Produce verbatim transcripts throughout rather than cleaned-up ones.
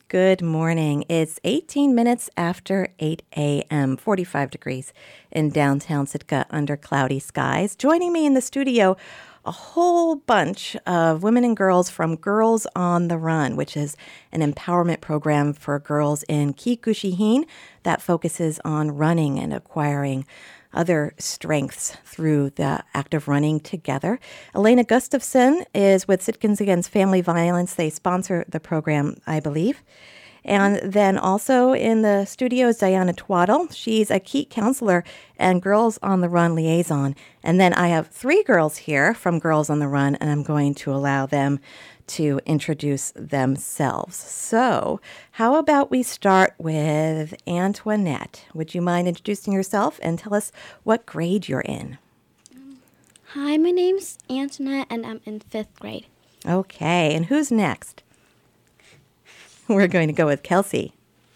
Good morning. It's eighteen minutes after eight a.m., forty-five degrees in downtown Sitka under cloudy skies. Joining me in the studio, a whole bunch of women and girls from Girls on the Run, which is an empowerment program for girls in Kikushihin that focuses on running and acquiring other strengths through the act of running together. Elena Gustafson is with Sitkans Against Family Violence. They sponsor the program, I believe. And then also in the studio is Diana Twaddle. She's a Keat counselor and Girls on the Run liaison. And then I have three girls here from Girls on the Run, and I'm going to allow them to introduce themselves. So how about we start with Antoinette? Would you mind introducing yourself and tell us what grade you're in? Hi, my name's Antoinette, and I'm in fifth grade. Okay, and who's next? We're going to go with Kelsey.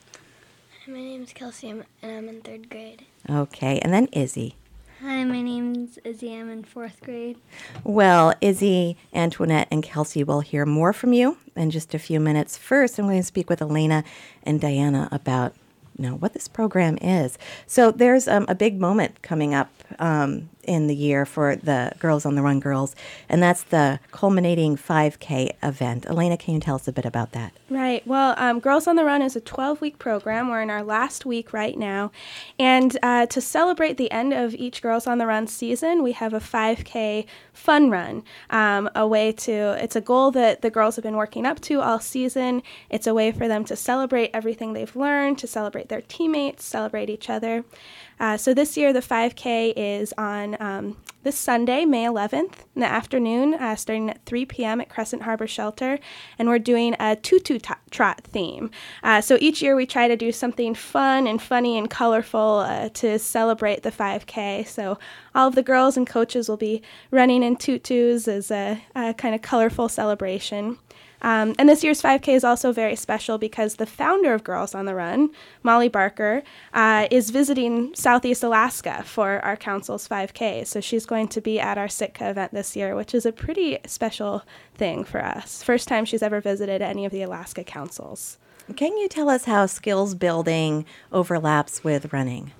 Hi, my name's Kelsey, and I'm in third grade. Okay, and then Izzy. Hi, my name's Izzy. I'm in fourth grade. Well, Izzy, Antoinette, and Kelsey will hear more from you in just a few minutes. First, I'm going to speak with Elena and Diana about you know, what this program is. So there's um, a big moment coming up um, in the year for the Girls on the Run girls, and that's the culminating five K event. Elena, can you tell us a bit about that? Right. Well, um, Girls on the Run is a twelve-week program. We're in our last week right now. And uh, to celebrate the end of each Girls on the Run season, we have a five K fun run, um, a way to, it's a goal that the girls have been working up to all season. It's a way for them to celebrate everything they've learned, to celebrate their teammates, celebrate each other. Uh, so this year, the five K is on um, this Sunday, May eleventh, in the afternoon, uh, starting at three p.m. at Crescent Harbor Shelter, and we're doing a tutu t- trot theme. Uh, so each year, we try to do something fun and funny and colorful uh, to celebrate the five K. So all of the girls and coaches will be running in tutus as a, a kind of colorful celebration. Um, and this year's five K is also very special because the founder of Girls on the Run, Molly Barker, uh, is visiting Southeast Alaska for our council's five K. So she's going to be at our Sitka event this year, which is a pretty special thing for us. First time she's ever visited any of the Alaska councils. Can you tell us how skills building overlaps with running?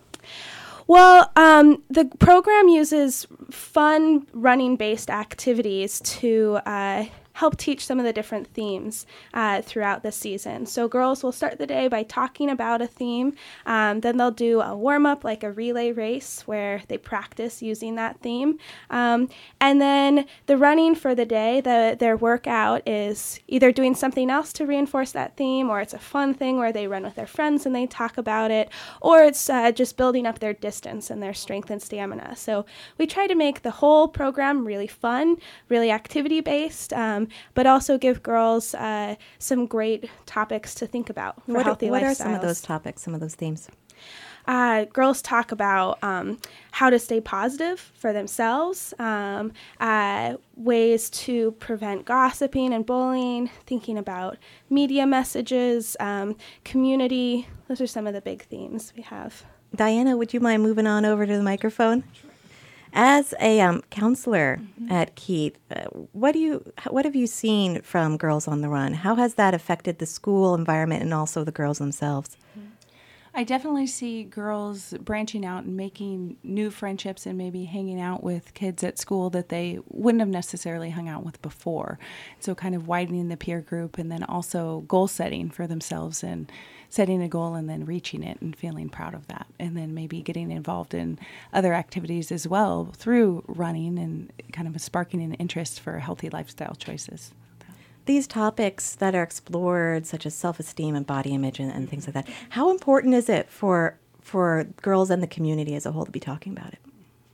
Well, um, the program uses fun running-based activities to uh, help teach some of the different themes uh, throughout the season. So girls will start the day by talking about a theme. Um, then they'll do a warm-up, like a relay race, where they practice using that theme. Um, and then the running for the day, the, their workout is either doing something else to reinforce that theme, or it's a fun thing where they run with their friends and they talk about it, or it's uh, just building up their distance and their strength and stamina. So we try to make the whole program really fun, really activity-based, um, but also give girls uh, some great topics to think about for what healthy are, what lifestyles. What are some of those topics, some of those themes? Uh, girls talk about um, how to stay positive for themselves, um, uh, ways to prevent gossiping and bullying, thinking about media messages, um, community. Those are some of the big themes we have. Diana, would you mind moving on over to the microphone? Sure. As a um, counselor mm-hmm. at Keat, uh, what do you what have you seen from Girls on the Run? How has that affected the school environment and also the girls themselves? Mm-hmm. I definitely see girls branching out and making new friendships and maybe hanging out with kids at school that they wouldn't have necessarily hung out with before. So kind of widening the peer group, and then also goal setting for themselves and setting a goal and then reaching it and feeling proud of that. And then maybe getting involved in other activities as well through running and kind of sparking an interest for healthy lifestyle choices. These topics that are explored, such as self-esteem and body image and, and things like that, how important is it for for girls and the community as a whole to be talking about it?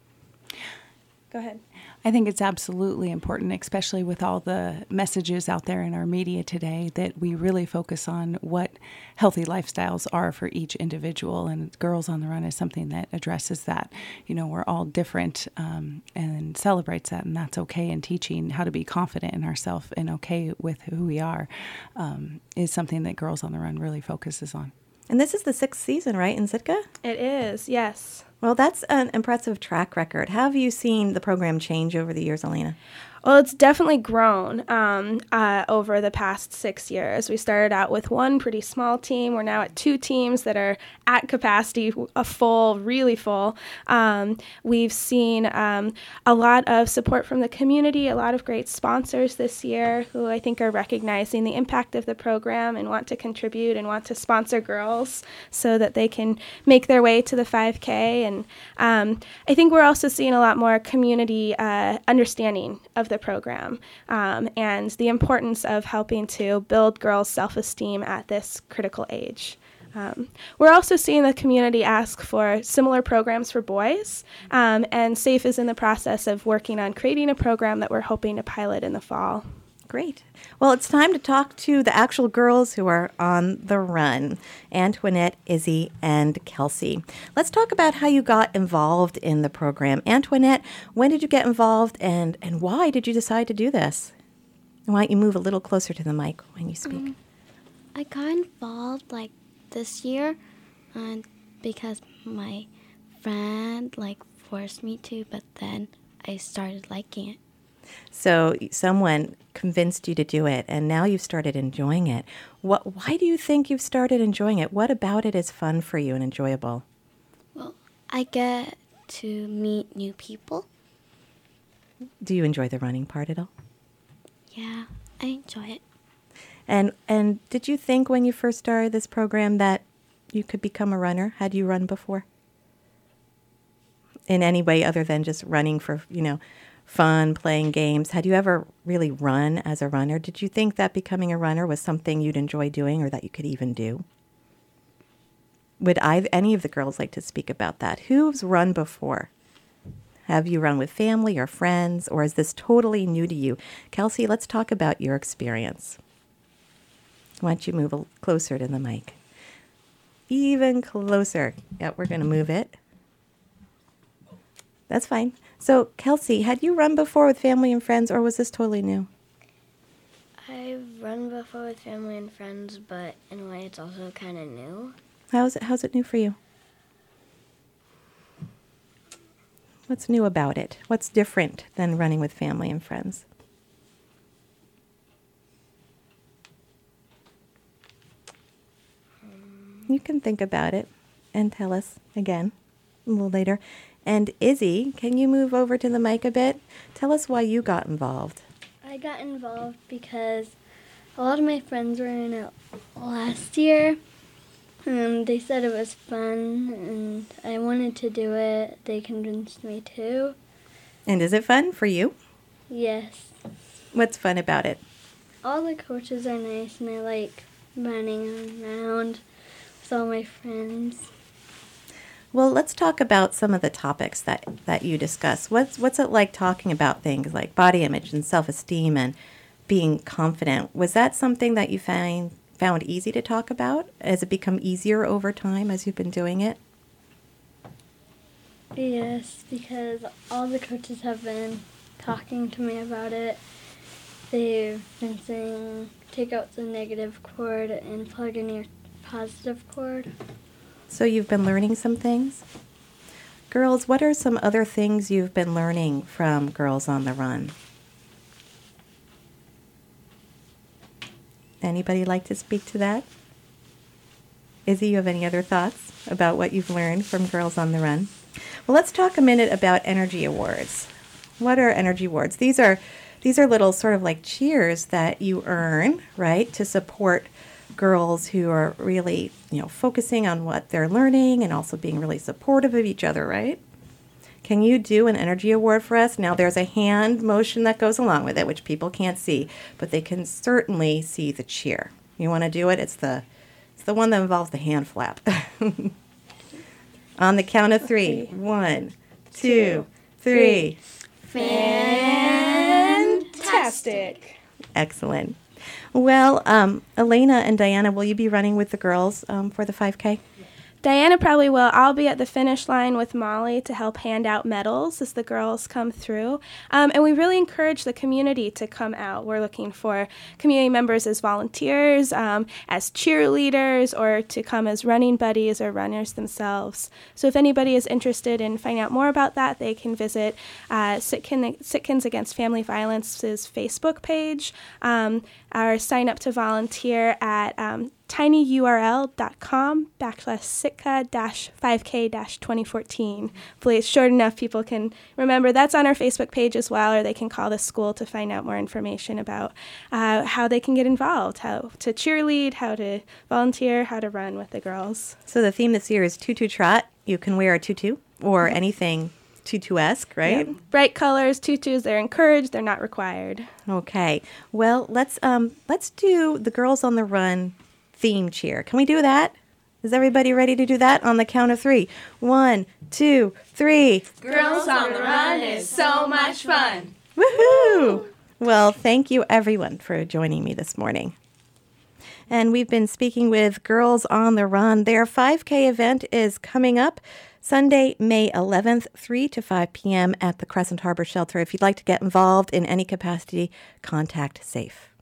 Go ahead. I think it's absolutely important, especially with all the messages out there in our media today, that we really focus on what healthy lifestyles are for each individual. And Girls on the Run is something that addresses that. You know, we're all different um, and celebrates that, and that's okay. And teaching how to be confident in ourselves and okay with who we are um, is something that Girls on the Run really focuses on. And this is the sixth season, right, in Sitka? It is, yes. Well, that's an impressive track record. How have you seen the program change over the years, Elena? Well, it's definitely grown um, uh, over the past six years. We started out with one pretty small team. We're now at two teams that are at capacity, a full, really full. Um, we've seen um, a lot of support from the community, a lot of great sponsors this year who I think are recognizing the impact of the program and want to contribute and want to sponsor girls so that they can make their way to the five K. And um, I think we're also seeing a lot more community uh, understanding of the program um, and the importance of helping to build girls' self-esteem at this critical age. Um, we're also seeing the community ask for similar programs for boys, um, and SAFE is in the process of working on creating a program that we're hoping to pilot in the fall. Great. Well, it's time to talk to the actual girls who are on the run, Antoinette, Izzy, and Kelsey. Let's talk about how you got involved in the program. Antoinette, when did you get involved, and, and why did you decide to do this? Why don't you move a little closer to the mic when you speak? Um, I got involved like this year and because my friend like forced me to, but then I started liking it. So someone convinced you to do it, and now you've started enjoying it. What? Why do you think you've started enjoying it? What about it is fun for you and enjoyable? Well, I get to meet new people. Do you enjoy the running part at all? Yeah, I enjoy it. And and did you think when you first started this program that you could become a runner? Had you run before? In any way other than just running for, you know, fun, playing games? Had you ever really run as a runner? Did you think that becoming a runner was something you'd enjoy doing or that you could even do? Would either, any of the girls like to speak about that? Who's run before? Have you run with family or friends, or is this totally new to you? Kelsey, let's talk about your experience. Why don't you move a, closer to the mic? Even closer. Yeah, we're going to move it. That's fine. So, Kelsey, had you run before with family and friends, or was this totally new? I've run before with family and friends, but in a way it's also kind of new. How's it, how's it new for you? What's new about it? What's different than running with family and friends? Um, you can think about it and tell us again a little later. And Izzy, can you move over to the mic a bit? Tell us why you got involved. I got involved because a lot of my friends were in it last year. And they said it was fun, and I wanted to do it. They convinced me to. And is it fun for you? Yes. What's fun about it? All the coaches are nice, and I like running around with all my friends. Well, let's talk about some of the topics that, that you discuss. What's what's it like talking about things like body image and self-esteem and being confident? Was that something that you find found easy to talk about? Has it become easier over time as you've been doing it? Yes, because all the coaches have been talking to me about it. They've been saying, take out the negative cord and plug in your positive cord. So you've been learning some things? Girls, what are some other things you've been learning from Girls on the Run? Anybody like to speak to that? Izzy, you have any other thoughts about what you've learned from Girls on the Run? Well, let's talk a minute about energy awards. What are energy awards? These are these are little sort of like cheers that you earn, right, to support girls who are really, you know, focusing on what they're learning and also being really supportive of each other, right? Can you do an energy award for us? Now, there's a hand motion that goes along with it, which people can't see, but they can certainly see the cheer. You want to do it? It's the it's the one that involves the hand flap. On the count of three. One, two, three. Fantastic. Excellent. Well, um, Elena and Diana, will you be running with the girls um, for the five K? Diana probably will. I'll be at the finish line with Molly to help hand out medals as the girls come through. Um, and we really encourage the community to come out. We're looking for community members as volunteers, um, as cheerleaders, or to come as running buddies or runners themselves. So if anybody is interested in finding out more about that, they can visit uh, Sitkin, Sitkins Against Family Violence's Facebook page, um, or sign up to volunteer at um, tinyurl.com backslash sitka dash 5k dash 2014. Hopefully it's short enough people can remember. That's on our Facebook page as well, or they can call the school to find out more information about uh, how they can get involved, how to cheerlead, how to volunteer, how to run with the girls. So the theme this year is Tutu Trot. You can wear a tutu or anything tutu-esque, right? Yep. Bright colors, tutus, they're encouraged, they're not required. Okay. Well, let's um let's do the Girls on the Run theme cheer. Can we do that? Is everybody ready to do that on the count of three? One, two, three. Girls on the Run is so much fun. Woohoo! Well, thank you everyone for joining me this morning. And we've been speaking with Girls on the Run. Their five K event is coming up Sunday, May eleventh, three to five p.m. at the Crescent Harbor Shelter. If you'd like to get involved in any capacity, contact SAFE.